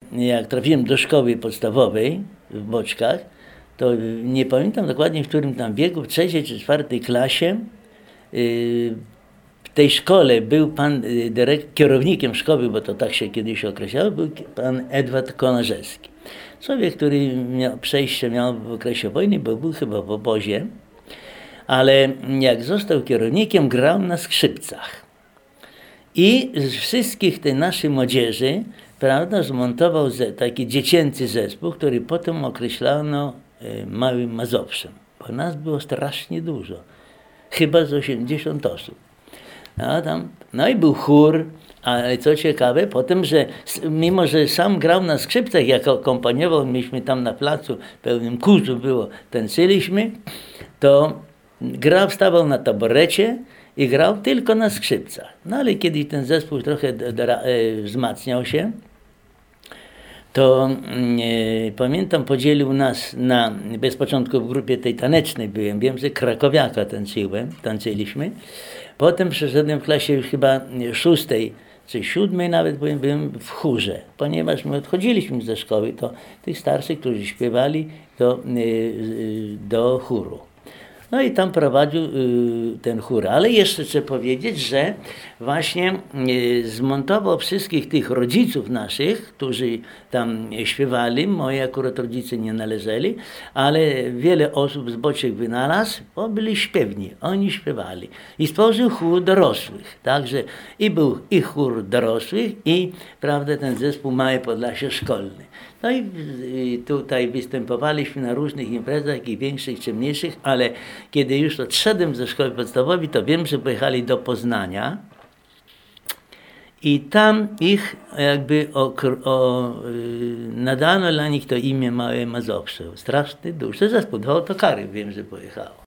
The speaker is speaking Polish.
jak trafiłem do szkoły podstawowej w Boczkach, to nie pamiętam dokładnie w którym tam wieku, w 3. czy 4. klasie, w tej szkole był pan kierownikiem szkoły, bo to tak się kiedyś określało, był pan Edward Konarzewski. Człowiek, który przejście miał w okresie wojny, bo był chyba w obozie, ale jak został kierownikiem, grał na skrzypcach. I z wszystkich tej naszej młodzieży, prawda, zmontował taki dziecięcy zespół, który potem określano Małym Mazowszem. Bo nas było strasznie dużo. Chyba z 80 osób. No i był chór, ale co ciekawe, potem, że mimo, że sam grał na skrzypcach, jak akompaniował, myśmy tam na placu, pełnym kurzu było, tańczyliśmy, to wstawał na taborecie i grał tylko na skrzypcach. No ale kiedy ten zespół trochę wzmacniał się, to pamiętam, podzielił nas na, bez początku w grupie tej tanecznej byłem, wiem, że krakowiaka tańczyliśmy. Potem przeszedłem w klasie już chyba 6. czy 7. nawet byłem w chórze, ponieważ my odchodziliśmy ze szkoły, to tych starszych, którzy śpiewali, do chóru. No i tam prowadził ten chór. Ale jeszcze chcę powiedzieć, że właśnie zmontował wszystkich tych rodziców naszych, którzy tam śpiewali. Moi akurat rodzice nie należeli, ale wiele osób z Boczek wynalazł, bo byli śpiewni. Oni śpiewali. I stworzył chór dorosłych. Także i był i chór dorosłych, i prawda, ten zespół Małe Podlasie szkolny. No i tutaj występowaliśmy na różnych imprezach, i większych, czy mniejszych, ale kiedy już odszedłem ze szkoły podstawowej, to wiem, że pojechali do Poznania i tam ich jakby nadano dla nich to imię Małe Mazowsze. Straszny, duży zespół, 2 autokary wiem, że pojechało.